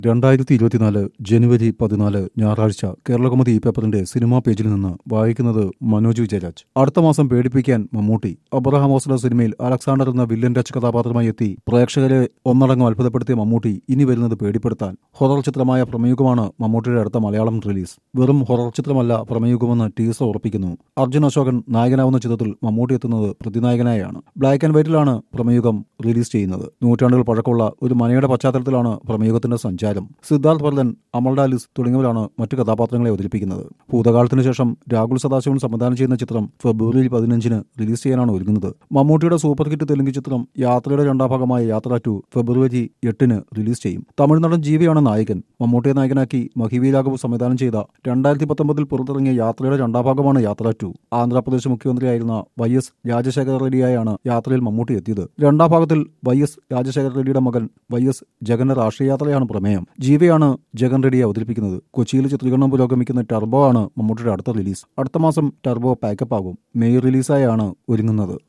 2024 ജനുവരി 14 ഞായറാഴ്ച കേരളകൗമുദി പേപ്പറിന്റെ സിനിമാ പേജിൽ നിന്ന് വായിക്കുന്നത് മനോജ് വിജയരാജ്. അടുത്ത മാസം പേടിപ്പിക്കാൻ മമ്മൂട്ടി. അബ്രഹാം ഓസ്ലർ സിനിമയിൽ അലക്സാണ്ടർ എന്ന വില്ലൻ ടച്ച് കഥാപാത്രമായി എത്തി പ്രേക്ഷകരെ ഒന്നടങ്കം അത്ഭുതപ്പെടുത്തിയ മമ്മൂട്ടി ഇനി വരുന്നത് പേടിപ്പെടുത്താൻ. ഹൊറർ ചിത്രമായ പ്രമേയുഗമാണ് മമ്മൂട്ടിയുടെ അടുത്ത മലയാളം റിലീസ്. വെറും ഹൊറർ ചിത്രമല്ല പ്രമേയുഗമെന്ന് ടീസർ ഉറപ്പിക്കുന്നു. അർജുൻ അശോകൻ നായകനാവുന്ന ചിത്രത്തിൽ മമ്മൂട്ടി എത്തുന്നത് പ്രതിനായകനായാണ്. ബ്ലാക്ക് ആൻഡ് വൈറ്റിലാണ് പ്രമേയുഗം റിലീസ് ചെയ്യുന്നത്. നൂറ്റാണ്ടുകൾ പഴക്കമുള്ള ഒരു മനയുടെ പശ്ചാത്തലത്തിലാണ് പ്രമേയുഗത്തിന്റെ സഞ്ചാരം. സിദ്ധാർത്ഥ് ഭരതൻ, അമൽ ഡാലിസ് തുടങ്ങിയവരാണ് മറ്റു കഥാപാത്രങ്ങളെ അവതരിപ്പിക്കുന്നത്. ഭൂതകാലത്തിനു ശേഷം രാഹുൽ സദാശിവൻ സംവിധാനം ചെയ്യുന്ന ചിത്രം ഫെബ്രുവരി 15 റിലീസ് ചെയ്യാനാണ് ഒരുങ്ങുന്നത്. മമ്മൂട്ടിയുടെ സൂപ്പർ ഹിറ്റ് തെലുങ്ക് ചിത്രം യാത്രയുടെ രണ്ടാം ഭാഗമായ യാത്ര 2 ഫെബ്രുവരി 8 റിലീസ് ചെയ്യും. തമിഴ്നാടൻ ജീവിയാണ് നായകൻ. മമ്മൂട്ടിയെ നായകനാക്കി മഹിവി രാഘവ് സംവിധാനം ചെയ്ത 2019 പുറത്തിറങ്ങിയ യാത്രയുടെ രണ്ടാം ഭാഗമാണ് യാത്ര 2. ആന്ധ്രാപ്രദേശ് മുഖ്യമന്ത്രിയായിരുന്ന YS രാജശേഖര റെഡ്ഡിയായാണ് യാത്രയിൽ മമ്മൂട്ടി എത്തിയത്. രണ്ടാം ഭാഗത്തിൽ YS രാജശേഖര റെഡ്ഡിയുടെ മകൻ YS ജഗന്റെ രാഷ്ട്രീയ യാത്രയാണ് പ്രമേയം. ജീവയാണ് ജഗൻ റെഡ്ഡിയെ അവതരിപ്പിക്കുന്നത്. കൊച്ചിയിൽ ചിത്രീകരണം പുരോഗമിക്കുന്ന ടർബോ ആണ് മമ്മൂട്ടിയുടെ അടുത്ത റിലീസ്. അടുത്ത മാസം ടർബോ പാക്കപ്പ് ആകും. മെയ് റിലീസായാണ് ഒരുങ്ങുന്നത്.